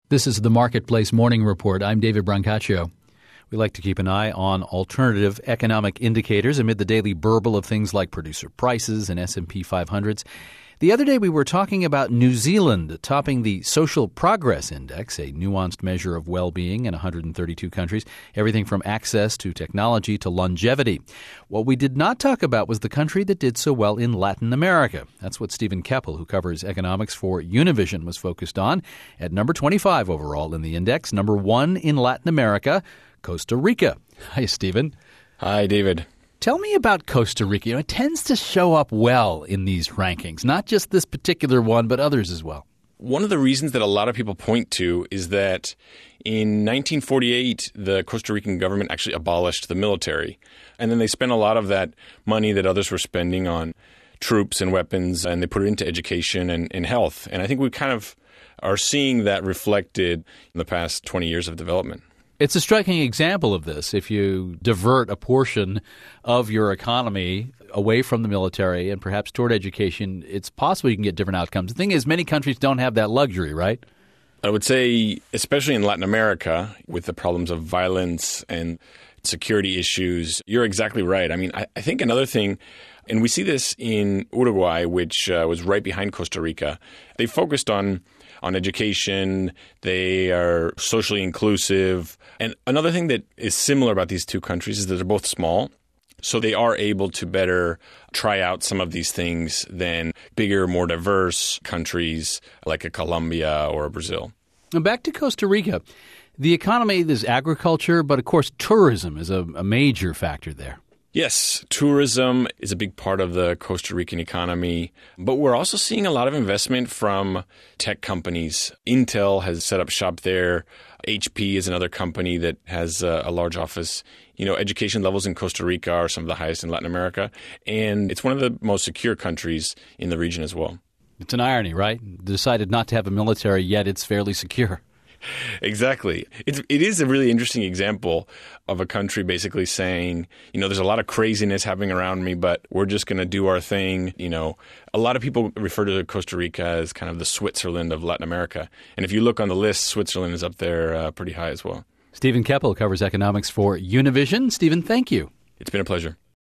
This is the Marketplace Morning Report. I'm David Brancaccio. We like to keep an eye on alternative economic indicators amid the daily burble of things like producer prices and S&P 500s. The other day we were talking about New Zealand topping the Social Progress Index, a nuanced measure of well-being in 132 countries, everything from access to technology to longevity. What we did not talk about was the country that did so well in Latin America. That's what Stephen Keppel, who covers economics for Univision, was focused on. At number 25 overall in the index, number 1 in Latin America, Costa Rica. Hi, Stephen. Hi, David. Tell me about Costa Rica. It tends to show up well in these rankings, not just this particular one, but others as well. One of the reasons that a lot of people point to is that in 1948, the Costa Rican government actually abolished the military. And then they spent a lot of that money that others were spending on troops and weapons, and they put it into education and health. And I think we kind of are seeing that reflected in the past 20 years of development. It's a striking example of this. If you divert a portion of your economy away from the military and perhaps toward education, it's possible you can get different outcomes. The thing is, many countries don't have that luxury, right? I would say, especially in Latin America, with the problems of violence and security issues, you're exactly right. I mean, I think another thing, and we see this in Uruguay, which was right behind Costa Rica, they focused on education. They are socially inclusive. And another thing that is similar about these two countries is that they're both small. So they are able to better try out some of these things than bigger, more diverse countries like a Colombia or a Brazil. Now back to Costa Rica. The economy is agriculture, but of course tourism is a major factor there. Yes, tourism is a big part of the Costa Rican economy, but we're also seeing a lot of investment from tech companies. Intel has set up shop there. HP is another company that has a large office. You know, education levels in Costa Rica are some of the highest in Latin America, and it's one of the most secure countries in the region as well. It's an irony, right? They decided not to have a military, yet it's fairly secure. Exactly. It is a really interesting example of a country basically saying, you know, there's a lot of craziness happening around me, but we're just going to do our thing. You know, a lot of people refer to Costa Rica as kind of the Switzerland of Latin America. And if you look on the list, Switzerland is up there pretty high as well. Stephen Keppel covers economics for Univision. Stephen, thank you. It's been a pleasure.